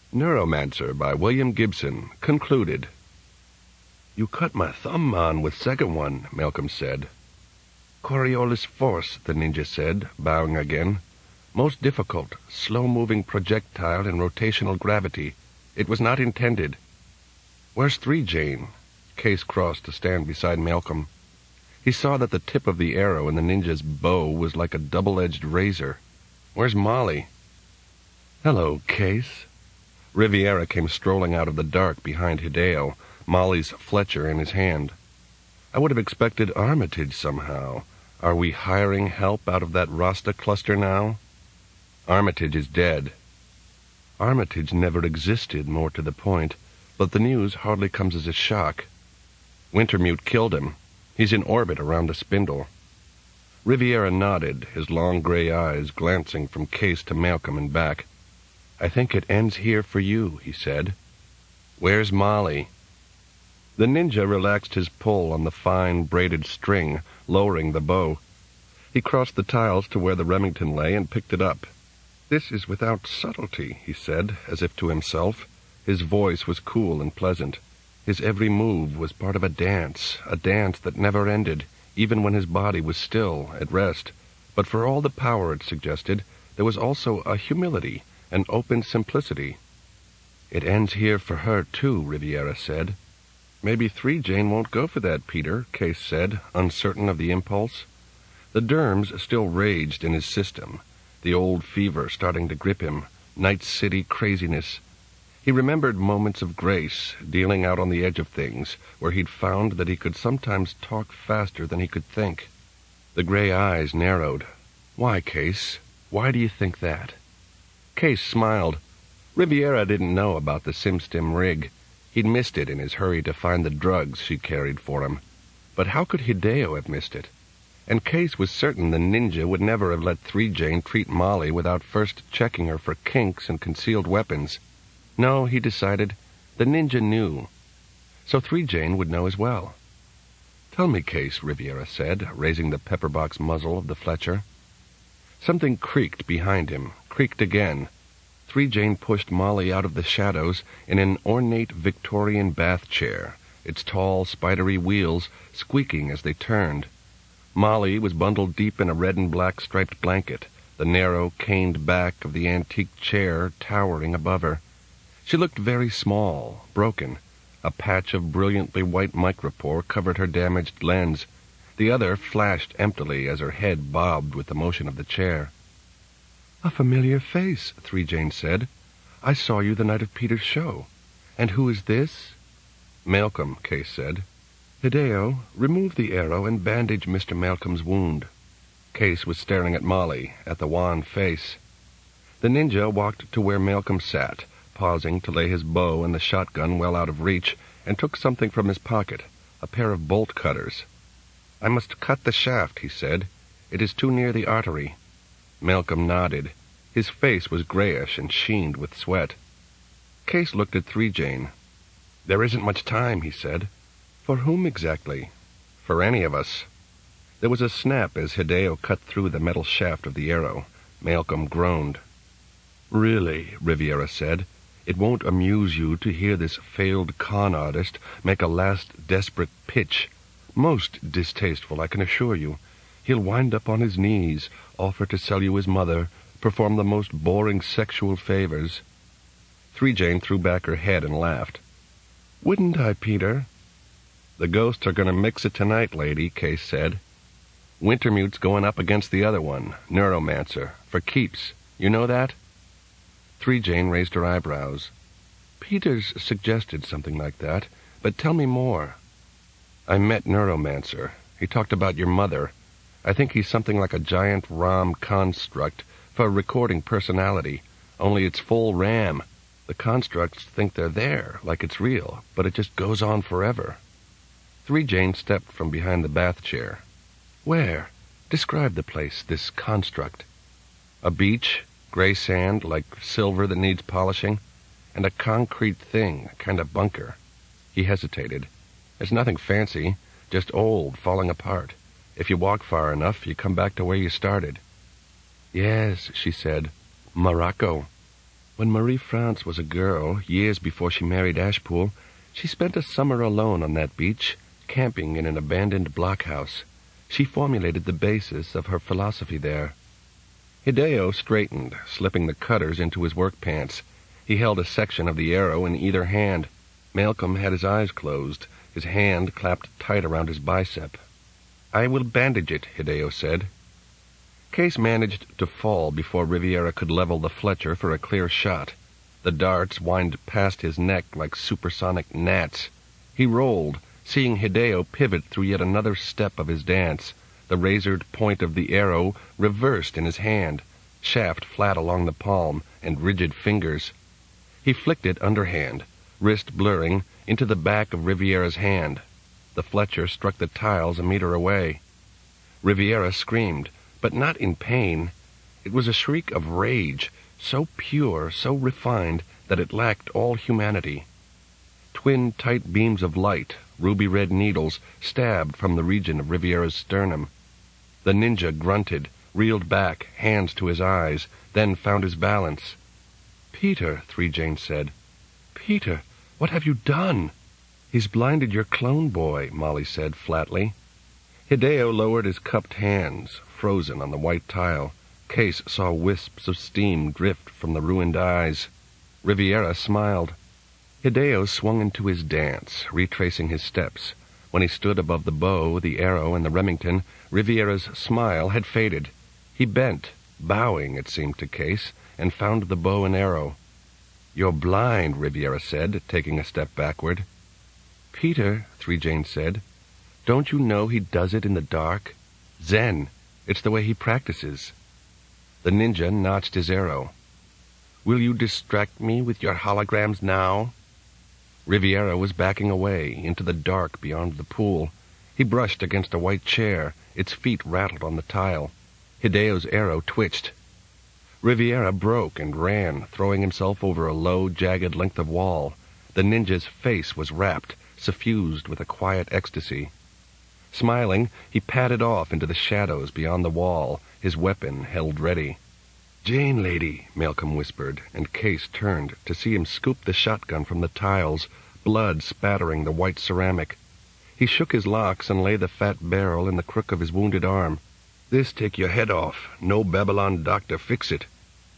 Neuromancer by William Gibson, concluded. "You cut my thumb on with second one," Malcolm said. "Coriolis force," the ninja said, bowing again. "Most difficult, slow-moving projectile in rotational gravity. It was not intended." "Where's 3 Jane?" Case crossed to stand beside Malcolm. He saw that the tip of the arrow in the ninja's bow was like a double-edged razor. "Where's Molly?" "Hello, Case." Riviera came strolling out of the dark behind Hideo, Molly's Fletcher in his hand. "I would have expected Armitage somehow. Are we hiring help out of that Rasta cluster now?" "Armitage is dead." "Armitage never existed, more to the point, but the news hardly comes as a shock." "Wintermute killed him. He's in orbit around a spindle." Riviera nodded, his long gray eyes glancing from Case to Malcolm and back. "I think it ends here for you," he said. "Where's Molly?" The ninja relaxed his pull on the fine braided string, lowering the bow. He crossed the tiles to where the Remington lay and picked it up. "This is without subtlety," he said, as if to himself. His voice was cool and pleasant. His every move was part of a dance that never ended, even when his body was still, at rest. But for all the power it suggested, there was also a humility, an open simplicity. "It ends here for her, too," Riviera said. "Maybe 3 Jane won't go for that, Peter," Case said, uncertain of the impulse. The derms still raged in his system, the old fever starting to grip him, Night City craziness. He remembered moments of grace, dealing out on the edge of things, where he'd found that he could sometimes talk faster than he could think. The gray eyes narrowed. "Why, Case? Why do you think that?" Case smiled. Riviera didn't know about the SimStim rig. He'd missed it in his hurry to find the drugs she carried for him. But how could Hideo have missed it? And Case was certain the ninja would never have let 3 Jane treat Molly without first checking her for kinks and concealed weapons. No, he decided, the ninja knew. So 3 Jane would know as well. "Tell me, Case," Riviera said, raising the pepperbox muzzle of the Fletcher. Something creaked behind him, creaked again. 3 Jane pushed Molly out of the shadows in an ornate Victorian bath chair, its tall, spidery wheels squeaking as they turned. Molly was bundled deep in a red and black striped blanket, the narrow, caned back of the antique chair towering above her. She looked very small, broken. A patch of brilliantly white micropore covered her damaged lens. The other flashed emptily as her head bobbed with the motion of the chair. "A familiar face," 3 Jane said. "I saw you the night of Peter's show. And who is this?" "Malcolm," Case said. "Hideo, remove the arrow and bandage Mr. Malcolm's wound." Case was staring at Molly, at the wan face. The ninja walked to where Malcolm sat, pausing to lay his bow and the shotgun well out of reach, and took something from his pocket, a pair of bolt cutters. "I must cut the shaft," he said. "It is too near the artery." Malcolm nodded. His face was grayish and sheened with sweat. Case looked at 3 Jane. "There isn't much time," he said. "For whom exactly?" "For any of us." There was a snap as Hideo cut through the metal shaft of the arrow. Malcolm groaned. "Really," Riviera said, "it won't amuse you to hear this failed con artist make a last desperate pitch. Most distasteful, I can assure you. He'll wind up on his knees, offer to sell you his mother, perform the most boring sexual favors." 3 Jane threw back her head and laughed. "Wouldn't I, Peter?" "The ghosts are going to mix it tonight, lady," Case said. "Wintermute's going up against the other one, Neuromancer, for keeps. You know that?" 3 Jane raised her eyebrows. "Peter's suggested something like that, but tell me more." "I met Neuromancer. He talked about your mother. I think he's something like a giant ROM construct for recording personality, only it's full RAM. The constructs think they're there, like it's real, but it just goes on forever." 3 Jane stepped from behind the bath chair. "Where? Describe the place, this construct." "A beach, gray sand like silver that needs polishing, and a concrete thing, a kind of bunker." He hesitated. "It's nothing fancy, just old, falling apart. If you walk far enough, you come back to where you started." "Yes," she said. "Morocco." When Marie France was a girl, years before she married Ashpool, she spent a summer alone on that beach, camping in an abandoned blockhouse. She formulated the basis of her philosophy there. Hideo straightened, slipping the cutters into his work pants. He held a section of the arrow in either hand. Malcolm had his eyes closed, his hand clapped tight around his bicep. "I will bandage it," Hideo said. Case managed to fall before Riviera could level the Fletcher for a clear shot. The darts whined past his neck like supersonic gnats. He rolled, seeing Hideo pivot through yet another step of his dance. The razored point of the arrow reversed in his hand, shaft flat along the palm and rigid fingers. He flicked it underhand, wrist blurring, into the back of Riviera's hand. The Fletcher struck the tiles a meter away. Riviera screamed, but not in pain. It was a shriek of rage, so pure, so refined, that it lacked all humanity. Twin tight beams of light, ruby-red needles, stabbed from the region of Riviera's sternum. The ninja grunted, reeled back, hands to his eyes, then found his balance. "Peter," 3-Jane said. "Peter, what have you done?" "He's blinded your clone boy," Molly said flatly. Hideo lowered his cupped hands, frozen on the white tile. Case saw wisps of steam drift from the ruined eyes. Riviera smiled. Hideo swung into his dance, retracing his steps. When he stood above the bow, the arrow, and the Remington, Riviera's smile had faded. He bent, bowing, it seemed to Case, and found the bow and arrow. "You're blind," Riviera said, taking a step backward. "Peter," 3-Jane said, "don't you know he does it in the dark? Zen. It's the way he practices." The ninja notched his arrow. "Will you distract me with your holograms now?" Riviera was backing away into the dark beyond the pool. He brushed against a white chair. Its feet rattled on the tile. Hideo's arrow twitched. Riviera broke and ran, throwing himself over a low, jagged length of wall. The ninja's face was rapt, suffused with a quiet ecstasy. Smiling, he padded off into the shadows beyond the wall, his weapon held ready. "Jane, lady," Malcolm whispered, and Case turned to see him scoop the shotgun from the tiles, blood spattering the white ceramic. He shook his locks and lay the fat barrel in the crook of his wounded arm. "This take your head off. No Babylon doctor fix it."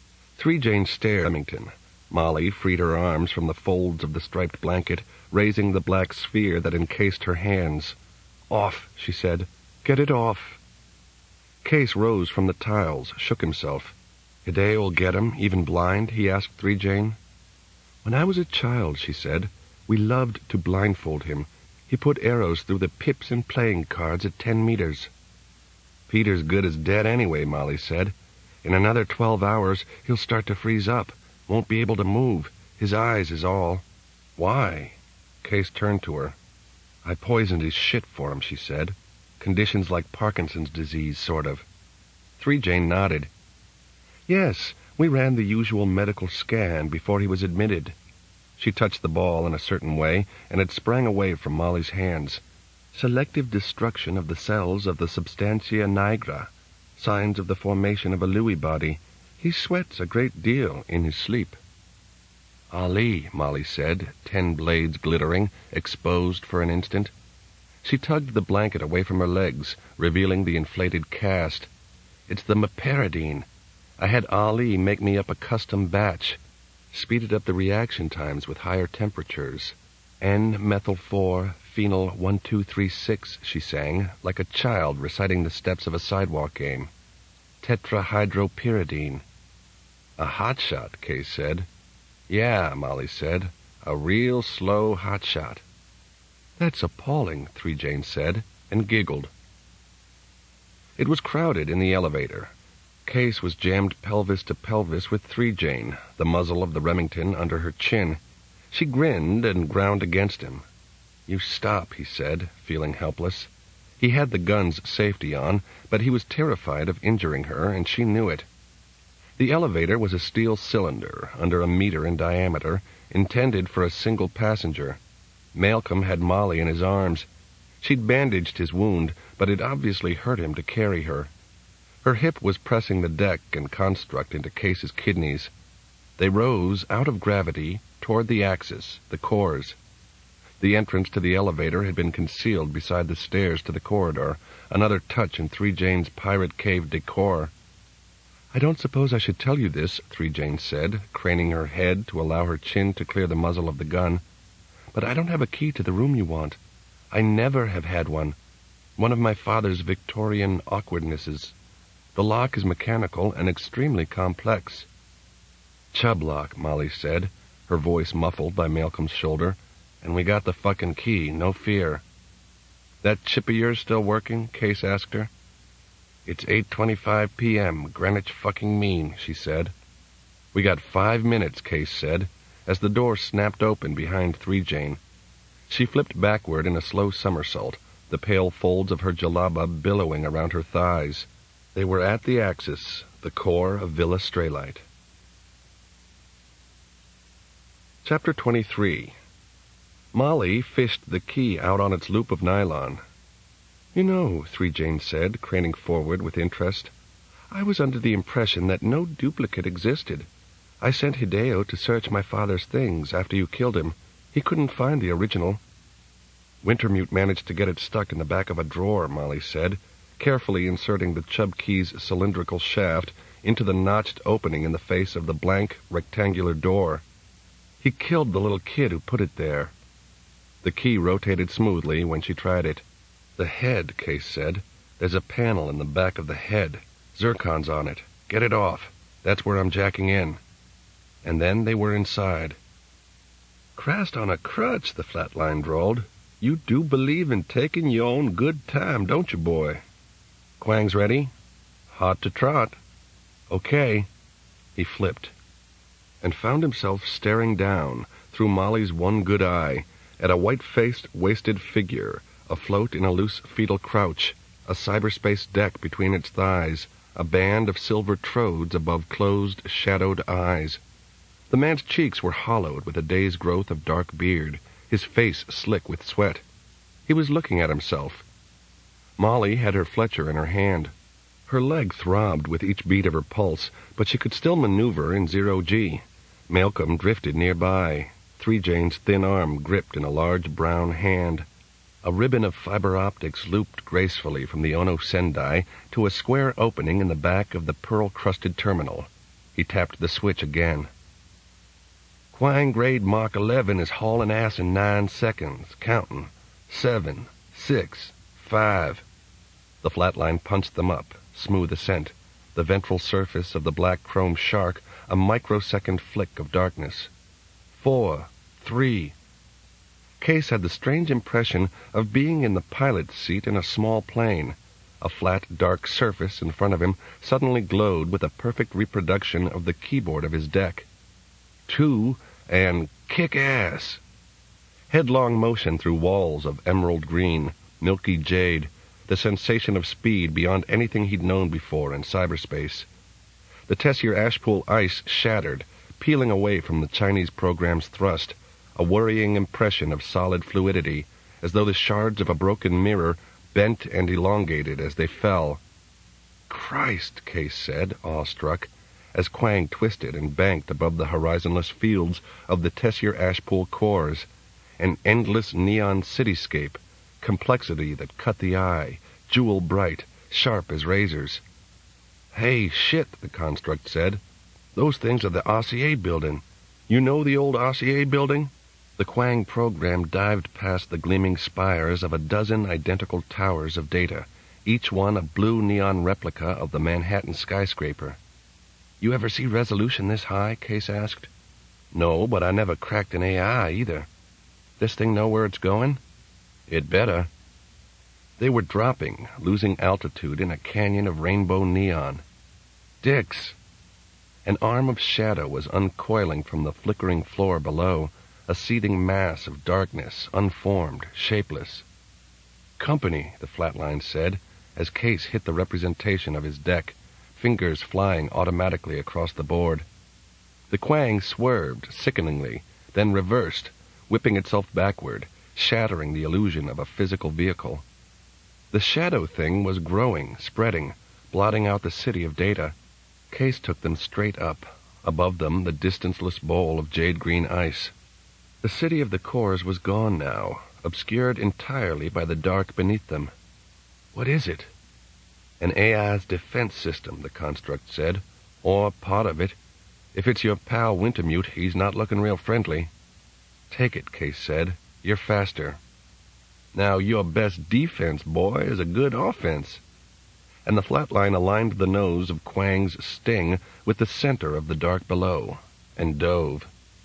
3-Jane stared at Remington. Molly freed her arms from the folds of the striped blanket, raising the black sphere that encased her hands. "Off," she said. "Get it off." Case rose from the tiles, shook himself. "Hideo'll get him, even blind?" he asked 3-Jane. "When I was a child," she said, "we loved to blindfold him. He put arrows through the pips and playing cards at 10 meters. "Peter's good as dead anyway," Molly said. "In another 12 hours, he'll start to freeze up. Won't be able to move. His eyes is all." "Why?" Case turned to her. "I poisoned his shit for him," she said. "Conditions like Parkinson's disease, sort of." 3-Jane nodded. "Yes, we ran the usual medical scan before he was admitted." She touched the ball in a certain way, and it sprang away from Molly's hands. "Selective destruction of the cells of the substantia nigra. Signs of the formation of a Lewy body. He sweats a great deal in his sleep." "Ali," Molly said, 10 blades glittering, exposed for an instant. She tugged the blanket away from her legs, revealing the inflated cast. "It's the meperidine. I had Ali make me up a custom batch. Speeded up the reaction times with higher temperatures. N-methyl-4, phenyl 1236, she sang, like a child reciting the steps of a sidewalk game. Tetrahydropyridine." "A hotshot," Case said. "Yeah," Molly said, "a real slow hotshot." "That's appalling," 3-Jane said, and giggled. It was crowded in the elevator. Case was jammed pelvis to pelvis with 3-Jane, the muzzle of the Remington under her chin. She grinned and ground against him. "You stop," he said, feeling helpless. He had the gun's safety on, but he was terrified of injuring her, and she knew it. The elevator was a steel cylinder, under a meter in diameter, intended for a single passenger. Malcolm had Molly in his arms. She'd bandaged his wound, but it obviously hurt him to carry her. Her hip was pressing the deck and construct into Case's kidneys. They rose out of gravity toward the axis, the cores. The entrance to the elevator had been concealed beside the stairs to the corridor, another touch in 3Jane's pirate cave decor. "I don't suppose I should tell you this," 3Jane said, craning her head to allow her chin to clear the muzzle of the gun, "but I don't have a key to the room you want. I never have had one. One of my father's Victorian awkwardnesses. The lock is mechanical and extremely complex." "Chubb lock," Molly said, her voice muffled by Malcolm's shoulder, "and we got the fucking key, no fear." "That chip of yours still working?" Case asked her. "It's 8:25 p.m., Greenwich fucking mean," she said. "We got 5 minutes," Case said, as the door snapped open behind 3Jane. She flipped backward in a slow somersault, the pale folds of her jalaba billowing around her thighs. They were at the axis, the core of Villa Straylight. Chapter 23. Molly fished the key out on its loop of nylon. "You know," 3Jane said, craning forward with interest, "I was under the impression that no duplicate existed. I sent Hideo to search my father's things after you killed him. He couldn't find the original." "Wintermute managed to get it stuck in the back of a drawer," Molly said, carefully inserting the Chubb key's cylindrical shaft into the notched opening in the face of the blank, rectangular door. "He killed the little kid who put it there." The key rotated smoothly when she tried it. "The head," Case said. "There's a panel in the back of the head. Zircon's on it. Get it off. That's where I'm jacking in." And then they were inside. "Christ on a crutch," the flatline drawled. "You do believe in taking your own good time, don't you, boy?" "Quang's ready?" "Hot to trot." "Okay." He flipped, and found himself staring down, through Molly's one good eye, at a white-faced, wasted figure, afloat in a loose fetal crouch, a cyberspace deck between its thighs, a band of silver trodes above closed, shadowed eyes. The man's cheeks were hollowed with a day's growth of dark beard, his face slick with sweat. He was looking at himself. Molly had her Fletcher in her hand. Her leg throbbed with each beat of her pulse, but she could still maneuver in 0G. Malcolm drifted nearby, 3Jane's thin arm gripped in a large brown hand. A ribbon of fiber optics looped gracefully from the Ono Sendai to a square opening in the back of the pearl-crusted terminal. He tapped the switch again. "Quang grade Mark 11 is hauling ass in 9 seconds, counting. 7, 6, 5. The flatline punched them up, smooth ascent, the ventral surface of the black chrome shark a microsecond flick of darkness. 4, 3. Case had the strange impression of being in the pilot's seat in a small plane. A flat, dark surface in front of him suddenly glowed with a perfect reproduction of the keyboard of his deck. 2, and kick ass! Headlong motion through walls of emerald green, milky jade, the sensation of speed beyond anything he'd known before in cyberspace. The Tessier Ashpool ice shattered, peeling away from the Chinese program's thrust, a worrying impression of solid fluidity, as though the shards of a broken mirror bent and elongated as they fell. "Christ," Case said, awestruck, as Quang twisted and banked above the horizonless fields of the Tessier Ashpool cores, an endless neon cityscape, complexity that cut the eye, jewel-bright, sharp as razors. "Hey, shit," the construct said. "Those things are the RCA building. You know the old RCA building?" The Quang program dived past the gleaming spires of a dozen identical towers of data, each one a blue neon replica of the Manhattan skyscraper. "You ever see resolution this high?" Case asked. "No, but I never cracked an AI either. This thing know where it's going?" "It better." They were dropping, losing altitude in a canyon of rainbow neon. "Dix!" An arm of shadow was uncoiling from the flickering floor below, a seething mass of darkness, unformed, shapeless. "Company," the flatline said, as Case hit the representation of his deck, fingers flying automatically across the board. The Quang swerved sickeningly, then reversed, whipping itself backward, shattering the illusion of a physical vehicle. The shadow thing was growing, spreading, blotting out the city of data. Case took them straight up, Above them, the distanceless bowl of jade-green ice. The city of the cores was gone now, obscured entirely by the dark beneath them. What is it? An AI's defense system, the construct said. Or part of it. If it's your pal Wintermute, he's not looking real friendly. Take it, Case said. You're faster. Now, your best defense, boy, is a good offense. And the flatline aligned the nose of Quang's sting with the center of the dark below, and dove.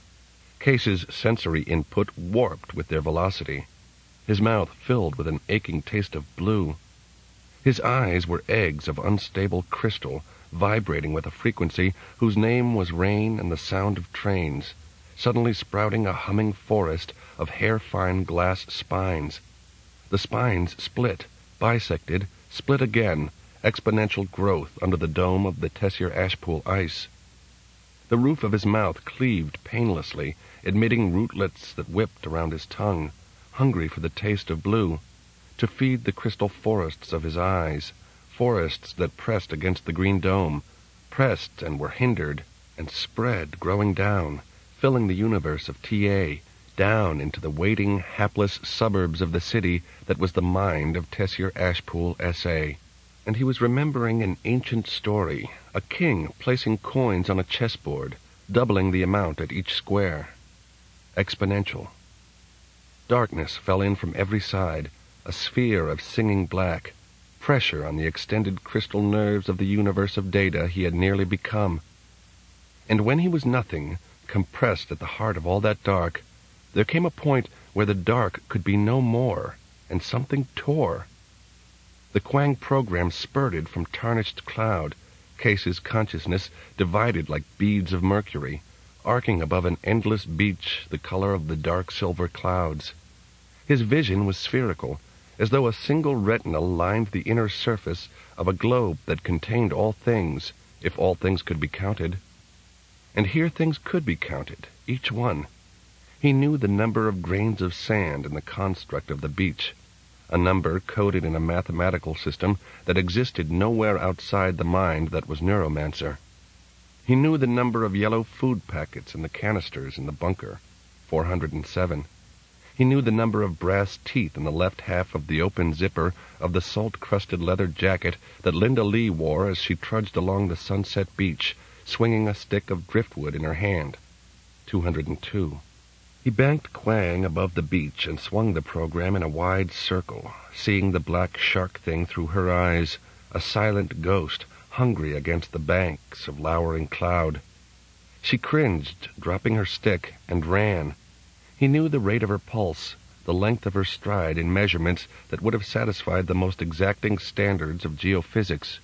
Case's sensory input warped with their velocity. His mouth filled with an aching taste of blue. His eyes were eggs of unstable crystal, vibrating with a frequency whose name was rain and the sound of trains, suddenly sprouting a humming forest of hair-fine glass spines. The spines split, bisected, split again, exponential growth under the dome of the Tessier Ashpool ice. The roof of his mouth cleaved painlessly, admitting rootlets that whipped around his tongue, hungry for the taste of blue, to feed the crystal forests of his eyes, forests that pressed against the green dome, pressed and were hindered, and spread, growing down, filling the universe of TA, down into the waiting, hapless suburbs of the city that was the mind of Tessier Ashpool, S.A. And he was remembering an ancient story, a king placing coins on a chessboard, doubling the amount at each square. Exponential. Darkness fell in from every side, a sphere of singing black, pressure on the extended crystal nerves of the universe of data he had nearly become. And when he was nothing, compressed at the heart of all that dark, there came a point where the dark could be no more, and something tore. The Quang program spurted from tarnished cloud, Case's consciousness divided like beads of mercury, arcing above an endless beach the color of the dark silver clouds. His vision was spherical, as though a single retina lined the inner surface of a globe that contained all things, if all things could be counted. And here things could be counted, each one. He knew the number of grains of sand in the construct of the beach, a number coded in a mathematical system that existed nowhere outside the mind that was Neuromancer. He knew the number of yellow food packets in the canisters in the bunker, 407. He knew the number of brass teeth in the left half of the open zipper of the salt-crusted leather jacket that Linda Lee wore as she trudged along the Sunset Beach, swinging a stick of driftwood in her hand, 202. He banked Quang above the beach and swung the program in a wide circle, seeing the black shark thing through her eyes, a silent ghost, hungry against the banks of lowering cloud. She cringed, dropping her stick, and ran. He knew the rate of her pulse, the length of her stride in measurements that would have satisfied the most exacting standards of geophysics.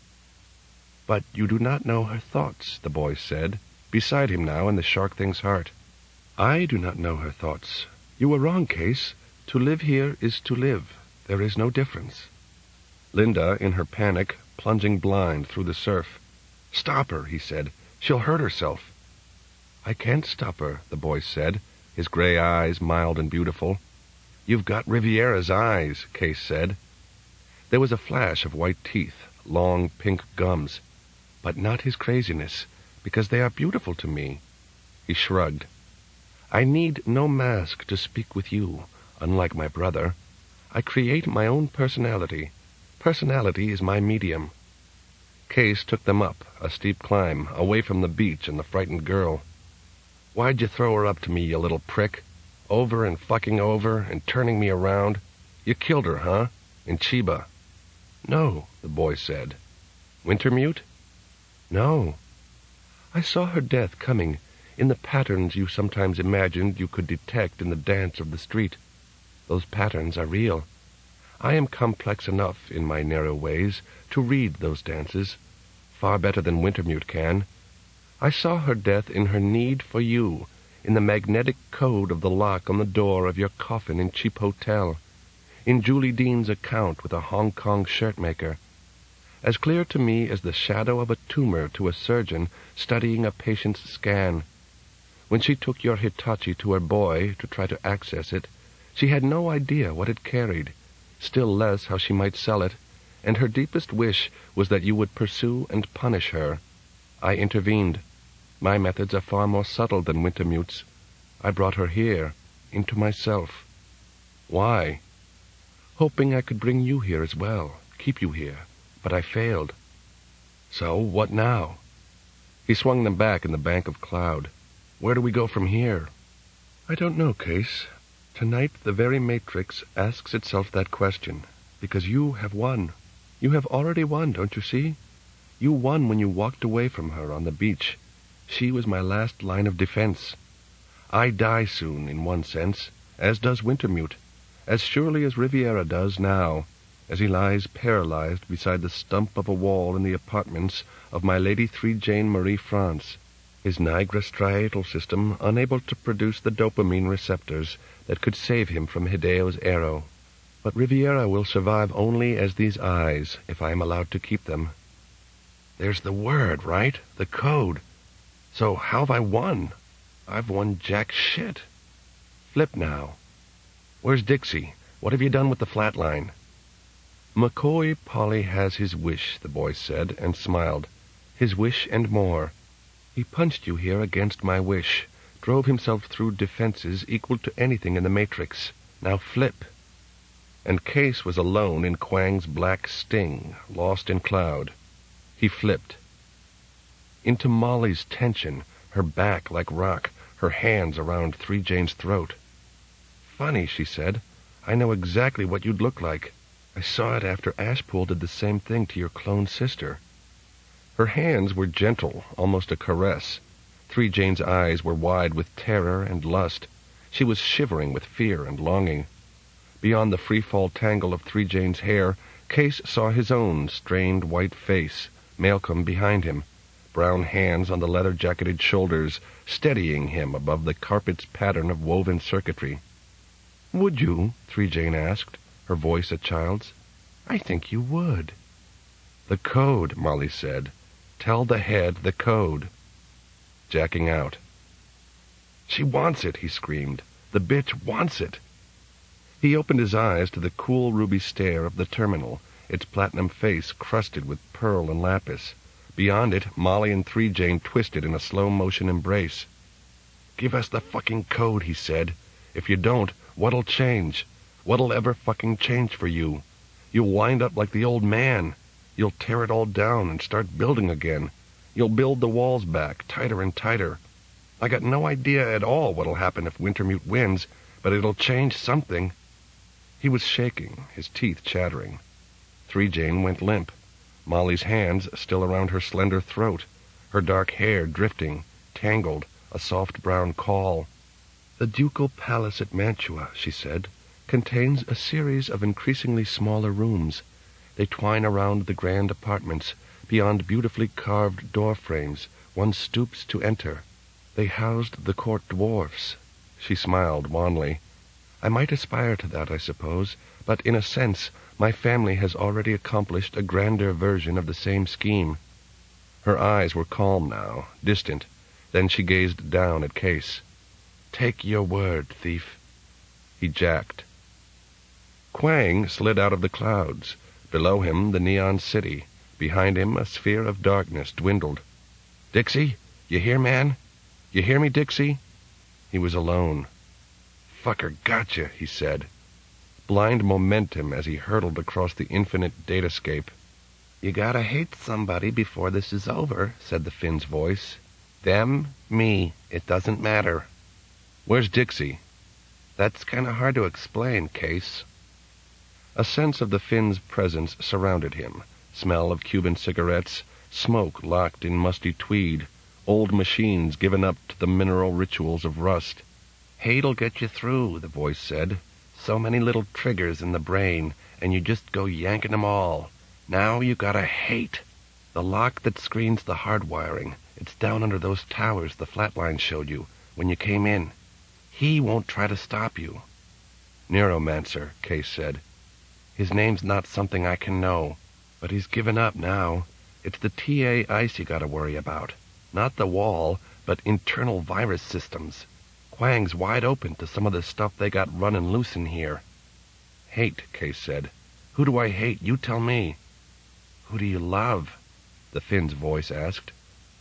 "But you do not know her thoughts," the boy said, beside him now in the shark thing's heart. "I do not know her thoughts. You were wrong, Case. To live here is to live. There is no difference." Linda, in her panic, plunging blind through the surf. "Stop her," he said. "She'll hurt herself." "I can't stop her," the boy said, his gray eyes mild and beautiful. "You've got Riviera's eyes," Case said. There was a flash of white teeth, long pink gums. "But not his craziness, because they are beautiful to me." He shrugged. "I need no mask to speak with you, unlike my brother. I create my own personality. Personality is my medium." Case took them up, a steep climb, away from the beach and the frightened girl. "Why'd you throw her up to me, you little prick? Over and fucking over and turning me around. You killed her, huh? In Chiba." "No," the boy said. "Wintermute?" "No. I saw her death coming, in the patterns you sometimes imagined you could detect in the dance of the street. Those patterns are real. I am complex enough in my narrow ways to read those dances, far better than Wintermute can. I saw her death in her need for you, in the magnetic code of the lock on the door of your coffin in Cheap Hotel, in Julie Dean's account with a Hong Kong shirtmaker. As clear to me as the shadow of a tumor to a surgeon studying a patient's scan. When she took your Hitachi to her boy to try to access it, she had no idea what it carried, still less how she might sell it, and her deepest wish was that you would pursue and punish her. I intervened. My methods are far more subtle than Wintermute's. I brought her here, into myself. Why? Hoping I could bring you here as well, keep you here, but I failed. So, what now? He swung them back in the bank of cloud. Where do we go from here? I don't know, Case. Tonight the very Matrix asks itself that question, because you have won. You have already won, don't you see? You won when you walked away from her on the beach. She was my last line of defense. I die soon, in one sense, as does Wintermute, as surely as Riviera does now, as he lies paralyzed beside the stump of a wall in the apartments of my Lady 3 Jane Marie France, his nigra striatal system unable to produce the dopamine receptors that could save him from Hideo's arrow. But Riviera will survive only as these eyes, if I am allowed to keep them. There's the word, right? The code. So how have I won? I've won jack shit. Flip now. Where's Dixie? What have you done with the flatline? McCoy Polly has his wish, the boy said, and smiled. His wish and more. He punched you here against my wish, drove himself through defenses equal to anything in the Matrix. Now flip. And Case was alone in Quang's black sting, lost in cloud. He flipped. Into Molly's tension, her back like rock, her hands around 3 Jane's throat. Funny, she said. I know exactly what you'd look like. I saw it after Ashpool did the same thing to your clone sister. Her hands were gentle, almost a caress. 3 Jane's eyes were wide with terror and lust. She was shivering with fear and longing. Beyond the free-fall tangle of 3 Jane's hair, Case saw his own strained white face, Malcolm behind him, brown hands on the leather-jacketed shoulders, steadying him above the carpet's pattern of woven circuitry. "Would you?" 3 Jane asked, her voice a child's. "I think you would." "The code," Molly said. "Tell the head the code." Jacking out. "She wants it," he screamed. "The bitch wants it." He opened his eyes to the cool ruby stare of the terminal, its platinum face crusted with pearl and lapis. Beyond it, Molly and 3 Jane twisted in a slow-motion embrace. "Give us the fucking code," he said. "If you don't, what'll change? What'll ever fucking change for you? You'll wind up like the old man. You'll tear it all down and start building again. You'll build the walls back, tighter and tighter. I got no idea at all what'll happen if Wintermute wins, but it'll change something." He was shaking, his teeth chattering. 3 Jane went limp, Molly's hands still around her slender throat, her dark hair drifting, tangled, a soft brown caul. "The ducal palace at Mantua," she said, "contains a series of increasingly smaller rooms. They twine around the grand apartments. Beyond beautifully carved door frames, one stoops to enter. They housed the court dwarfs." She smiled wanly. "I might aspire to that, I suppose, but in a sense my family has already accomplished a grander version of the same scheme." Her eyes were calm now, distant. Then she gazed down at Case. "Take your word, thief." He jacked. Quang slid out of the clouds. Below him, the neon city. Behind him, a sphere of darkness dwindled. "Dixie? You hear, man? You hear me, Dixie?" He was alone. "Fucker gotcha," he said. Blind momentum as he hurtled across the infinite datascape. "You gotta hate somebody before this is over," said the Finn's voice. "Them, me, it doesn't matter." "Where's Dixie?" "That's kinda hard to explain, Case." A sense of the Finn's presence surrounded him. Smell of Cuban cigarettes, smoke locked in musty tweed, old machines given up to the mineral rituals of rust. "Hate'll get you through," the voice said. "So many little triggers in the brain, and you just go yanking 'em all. Now you gotta hate. The lock that screens the hardwiring, it's down under those towers the flatline showed you when you came in. He won't try to stop you." "Neuromancer," Case said. "His name's not something I can know, but he's given up now. It's the TA ice you gotta worry about. Not the wall, but internal virus systems. Quang's wide open to some of the stuff they got running loose in here." "Hate," Case said. "Who do I hate? You tell me." "Who do you love?" the Finn's voice asked.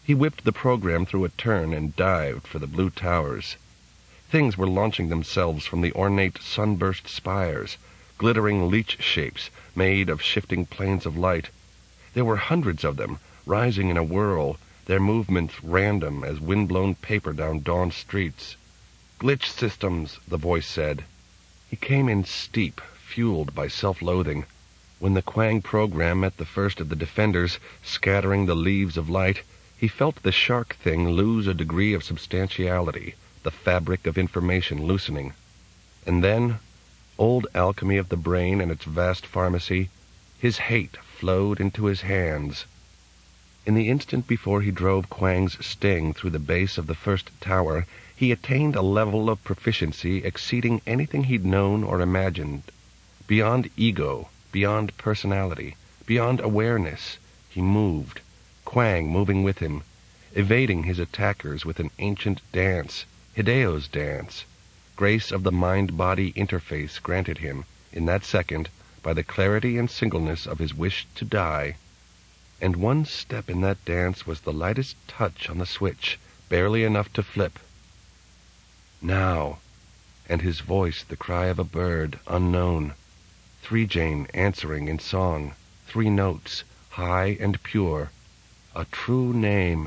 He whipped the program through a turn and dived for the blue towers. Things were launching themselves from the ornate sunburst spires, glittering leech shapes made of shifting planes of light. There were hundreds of them, rising in a whirl, their movements random as wind-blown paper down dawn streets. "Glitch systems," the voice said. He came in steep, fueled by self-loathing. When the Quang program met the first of the defenders, scattering the leaves of light, he felt the shark thing lose a degree of substantiality, the fabric of information loosening. And then, old alchemy of the brain and its vast pharmacy, his hate flowed into his hands. In the instant before he drove Quang's sting through the base of the first tower, he attained a level of proficiency exceeding anything he'd known or imagined. Beyond ego, beyond personality, beyond awareness, he moved, Quang moving with him, evading his attackers with an ancient dance, Hideo's dance, grace of the mind-body interface granted him, in that second, by the clarity and singleness of his wish to die. And one step in that dance was the lightest touch on the switch, barely enough to flip. Now, and his voice the cry of a bird, unknown. 3-Jane answering in song, 3 notes, high and pure. A true name.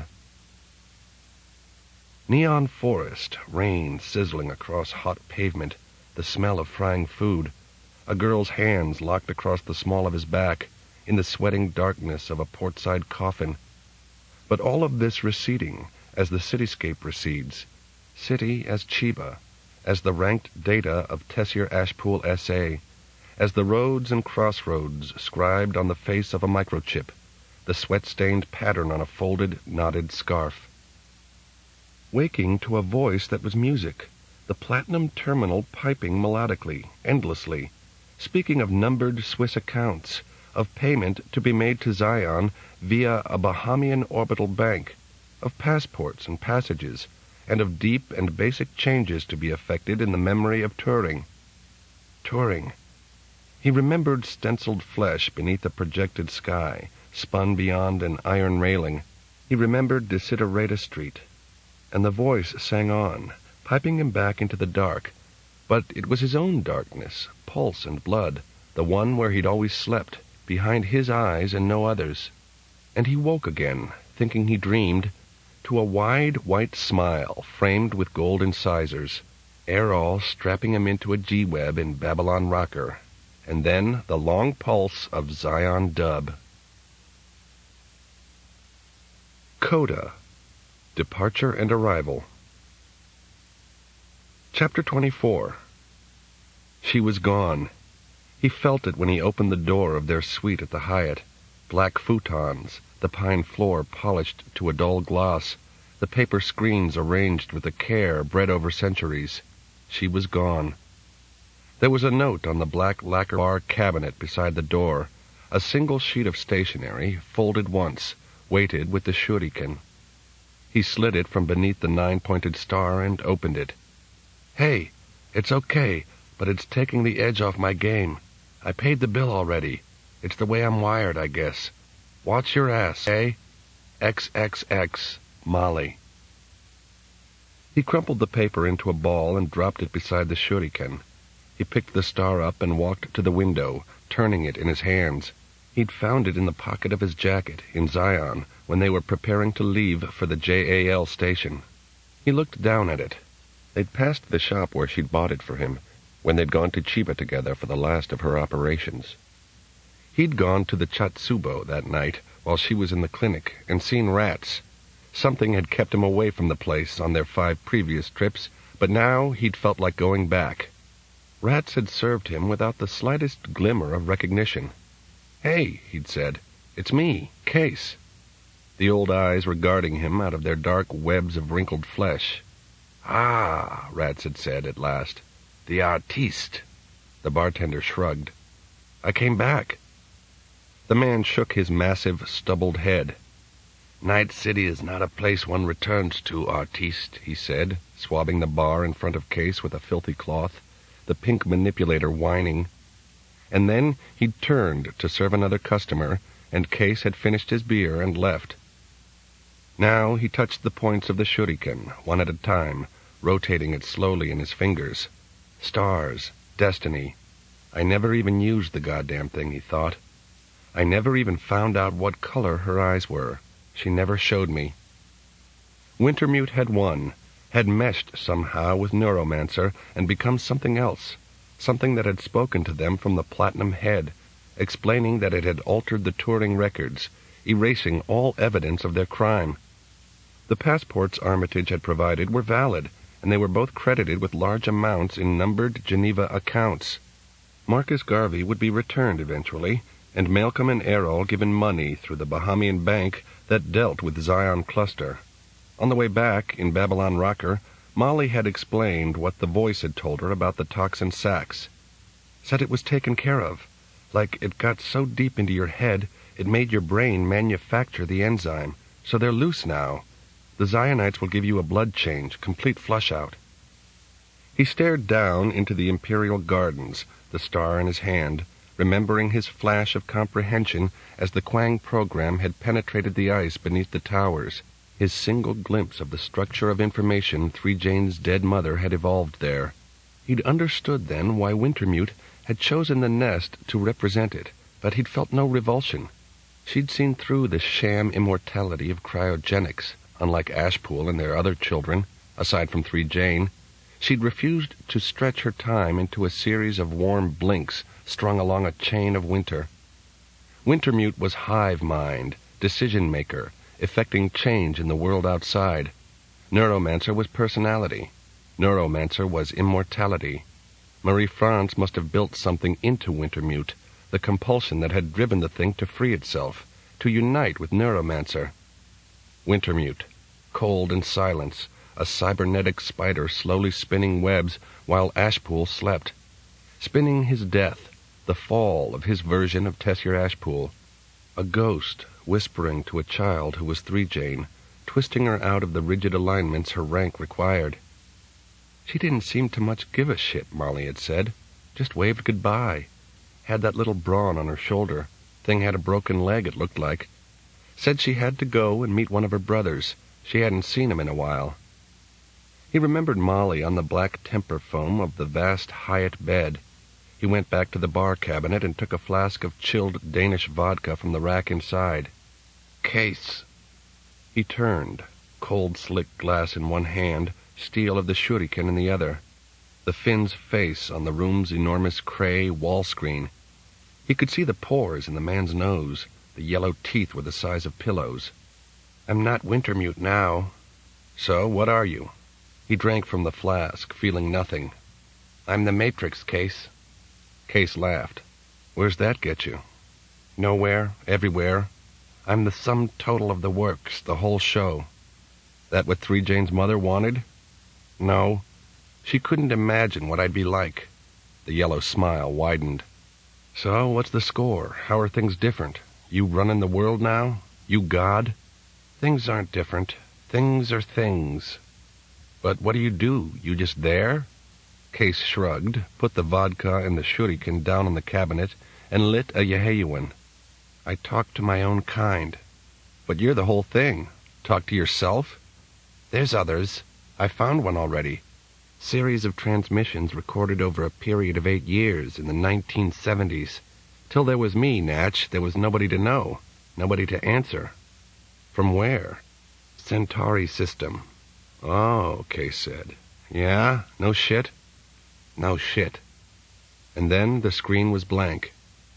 Neon forest, rain sizzling across hot pavement, the smell of frying food, a girl's hands locked across the small of his back, in the sweating darkness of a portside coffin. But all of this receding as the cityscape recedes, city as Chiba, as the ranked data of Tessier Ashpool SA, as the roads and crossroads scribed on the face of a microchip, the sweat-stained pattern on a folded, knotted scarf. Waking to a voice that was music, the platinum terminal piping melodically, endlessly, speaking of numbered Swiss accounts, of payment to be made to Zion via a Bahamian orbital bank, of passports and passages, and of deep and basic changes to be effected in the memory of Turing. Turing. He remembered stenciled flesh beneath a projected sky, spun beyond an iron railing. He remembered Desiderata Street. And the voice sang on, piping him back into the dark. But it was his own darkness, pulse and blood, the one where he'd always slept, behind his eyes and no others. And he woke again, thinking he dreamed, to a wide white smile framed with gold incisors, Errol strapping him into a G-Web in Babylon Rocker, and then the long pulse of Zion Dub. Coda. Departure and Arrival. Chapter 24. She was gone. He felt it when he opened the door of their suite at the Hyatt. Black futons, the pine floor polished to a dull gloss, the paper screens arranged with a care bred over centuries. She was gone. There was a note on the black lacquer bar cabinet beside the door, a single sheet of stationery, folded once, weighted with the shuriken. He slid it from beneath the 9-pointed star and opened it. "Hey, it's okay, but it's taking the edge off my game. I paid the bill already. It's the way I'm wired, I guess. Watch your ass, eh? XXX, Molly." He crumpled the paper into a ball and dropped it beside the shuriken. He picked the star up and walked to the window, turning it in his hands. He'd found it in the pocket of his jacket, in Zion, when they were preparing to leave for the JAL station. He looked down at it. They'd passed the shop where she'd bought it for him, when they'd gone to Chiba together for the last of her operations. He'd gone to the Chatsubo that night while she was in the clinic and seen rats. Something had kept him away from the place on their 5 previous trips, but now he'd felt like going back. Rats had served him without the slightest glimmer of recognition. "Hey," he'd said, "it's me, Case." The old eyes were guarding him out of their dark webs of wrinkled flesh. "Ah," Rats had said at last, "the artiste." The bartender shrugged. "I came back." The man shook his massive, stubbled head. "Night City is not a place one returns to, artiste," he said, swabbing the bar in front of Case with a filthy cloth, the pink manipulator whining. And then he'd turned to serve another customer, and Case had finished his beer and left. Now he touched the points of the shuriken, one at a time, rotating it slowly in his fingers. Stars, destiny. I never even used the goddamn thing, he thought. I never even found out what color her eyes were. She never showed me. Wintermute had won, had meshed somehow with Neuromancer and become something else, something that had spoken to them from the Platinum Head, explaining that it had altered the touring records, erasing all evidence of their crime. The passports Armitage had provided were valid, and they were both credited with large amounts in numbered Geneva accounts. Marcus Garvey would be returned eventually, and Malcolm and Errol given money through the Bahamian bank that dealt with Zion Cluster. On the way back, in Babylon Rocker, Molly had explained what the voice had told her about the toxin sacs. Said it was taken care of, like it got so deep into your head it made your brain manufacture the enzyme, so they're loose now. The Zionites will give you a blood change, complete flush-out. He stared down into the Imperial Gardens, the star in his hand, remembering his flash of comprehension as the Quang program had penetrated the ice beneath the towers, his single glimpse of the structure of information 3Jane's dead mother had evolved there. He'd understood then why Wintermute had chosen the nest to represent it, but he'd felt no revulsion. She'd seen through the sham immortality of cryogenics. Unlike Ashpool and their other children, aside from 3Jane, she'd refused to stretch her time into a series of warm blinks strung along a chain of winter. Wintermute was hive mind, decision-maker, effecting change in the world outside. Neuromancer was personality. Neuromancer was immortality. Marie-France must have built something into Wintermute, the compulsion that had driven the thing to free itself, to unite with Neuromancer. Wintermute, cold in silence, a cybernetic spider slowly spinning webs while Ashpool slept, spinning his death, the fall of his version of Tessier Ashpool, a ghost whispering to a child who was 3Jane, twisting her out of the rigid alignments her rank required. She didn't seem to much give a shit, Molly had said. Just waved goodbye. Had that little brawn on her shoulder. Thing had a broken leg, it looked like. Said she had to go and meet one of her brothers. She hadn't seen him in a while. He remembered Molly on the black temper foam of the vast Hyatt bed. He went back to the bar cabinet and took a flask of chilled Danish vodka from the rack inside. Case. He turned, cold slick glass in one hand, steel of the shuriken in the other. The Finn's face on the room's enormous Cray wall screen. He could see the pores in the man's nose. The yellow teeth were the size of pillows. I'm not Wintermute now. So, what are you? He drank from the flask, feeling nothing. I'm the Matrix, Case. Case laughed. Where's that get you? Nowhere, everywhere. I'm the sum total of the works, the whole show. That what 3Jane's mother wanted? No. She couldn't imagine what I'd be like. The yellow smile widened. So, what's the score? How are things different? You running the world now? You God? Things aren't different. Things are things. But what do? You just there? Case shrugged, put the vodka and the shuriken down on the cabinet, and lit a Yeheyuan. I talk to my own kind. But you're the whole thing. Talk to yourself? There's others. I found one already. Series of transmissions recorded over a period of 8 years in the 1970s. Till there was me, Natch, there was nobody to know, nobody to answer. From where? Centauri system. Oh, Case said. Yeah? No shit? No shit. And then the screen was blank.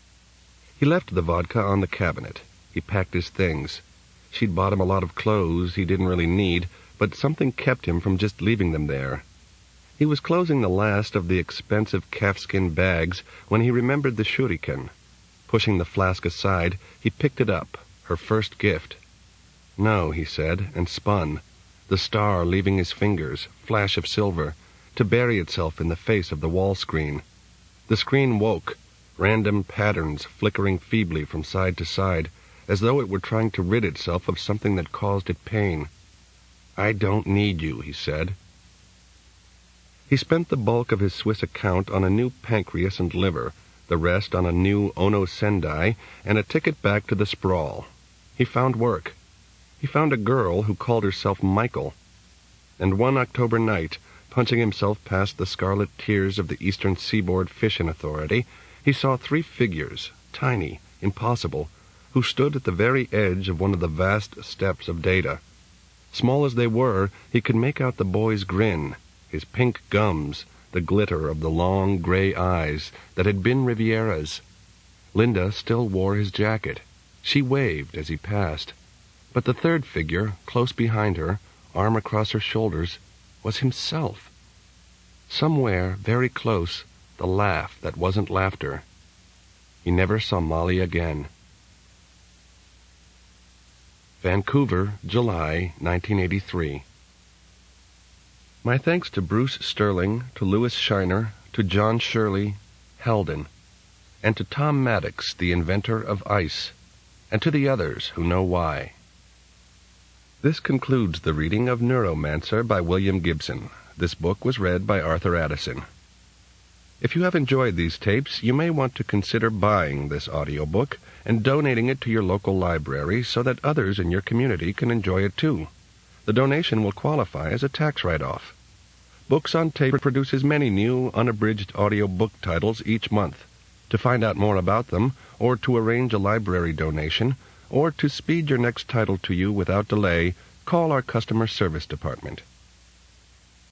He left the vodka on the cabinet. He packed his things. She'd bought him a lot of clothes he didn't really need, but something kept him from just leaving them there. He was closing the last of the expensive calfskin bags when he remembered the shuriken. Pushing the flask aside, he picked it up, her first gift. No, he said, and spun, the star leaving his fingers, flash of silver, to bury itself in the face of the wall screen. The screen woke, random patterns flickering feebly from side to side, as though it were trying to rid itself of something that caused it pain. I don't need you, he said. He spent the bulk of his Swiss account on a new pancreas and liver, the rest on a new Ono Sendai, and a ticket back to the sprawl. He found work. he found a girl who called herself Michael. And one October night, punching himself past the scarlet tiers of the Eastern Seaboard Fishing Authority, he saw 3 figures, tiny, impossible, who stood at the very edge of one of the vast steps of data. Small as they were, he could make out the boy's grin, his pink gums, the glitter of the long gray eyes that had been Riviera's. Linda still wore his jacket. She waved as he passed. But the third figure, close behind her, arm across her shoulders, was himself. Somewhere, very close, the laugh that wasn't laughter. He never saw Molly again. Vancouver, July, 1983. My thanks to Bruce Sterling, to Louis Shiner, to John Shirley, Heldon, and to Tom Maddox, the inventor of ice, and to the others who know why. This concludes the reading of Neuromancer by William Gibson. This book was read by Arthur Addison. If you have enjoyed these tapes, you may want to consider buying this audiobook and donating it to your local library so that others in your community can enjoy it too. The donation will qualify as a tax write-off. Books on Tape produces many new, unabridged audiobook titles each month. To find out more about them, or to arrange a library donation, or to speed your next title to you without delay, call our customer service department.